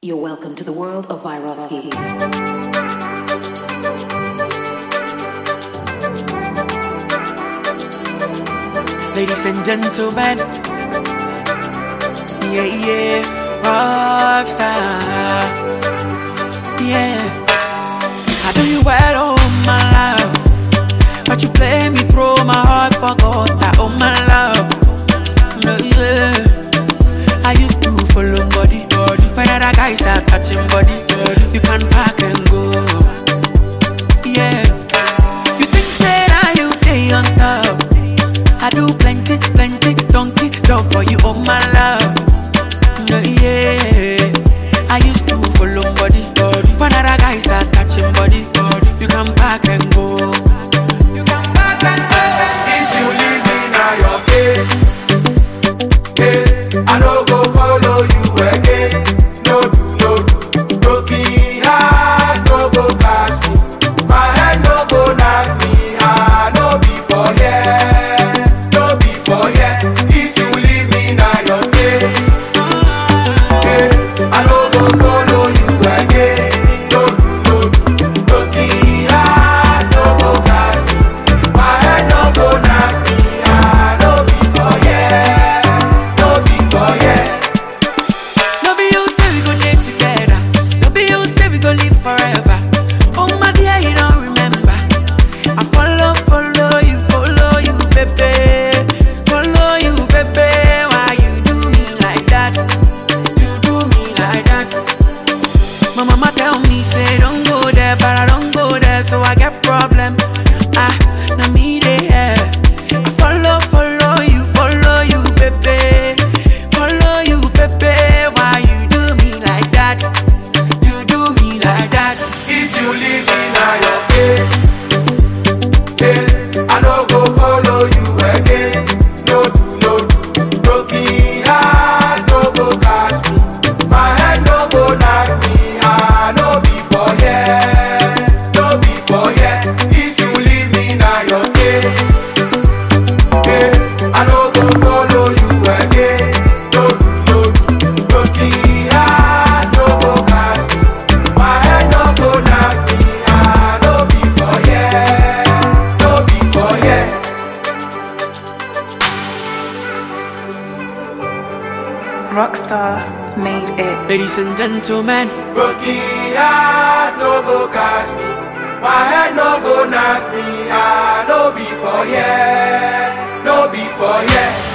You're welcome to the world of Vyroski. Ladies and gentlemen, yeah, rockstar, yeah. I do you well, oh my love, but you play me through my heart, forgot that, oh my love, no, yeah. I used to follow body, when other guys are touching body, you can pack and go, yeah. You think say that you stay on top, I do plenty, donkey, job for you, oh my love, no, yeah. I used to follow body, when other guys are touching body, you can pack and go, you can pack and go. If you leave me now your case, I no go follow you again. No do, broken heart no go catch me. My head no go knock me, I no be for here, no be for here. If you leave me now your case, I no go follow you again. No do, broken heart no go catch me. My head no go knock me, I no be for here, no be for here. No be you say we go day together. No be you say we go live forever. Oh my dear, you don't remember. I follow you, baby. Follow you, baby. Why you do me like that? You do me like that. My mama tell me say don't go there, but I don't go there, so I get problem. Now me there. I follow you, baby. Follow you, baby. Why you do me like that? You do me like that. If you leave me now your case, I no go follow you again. No do, broken heart no go catch me. My head no go knock me, I no be for here, no be for here. If you leave me now your case, I no go follow you again. No do, broken heart no go catch me. My head no go knock me, I no be for here, no be for here. Rockstar made it. Ladies and gentlemen, Broken heart no go catch me. My head no go knock me, I no be for here, no be for here.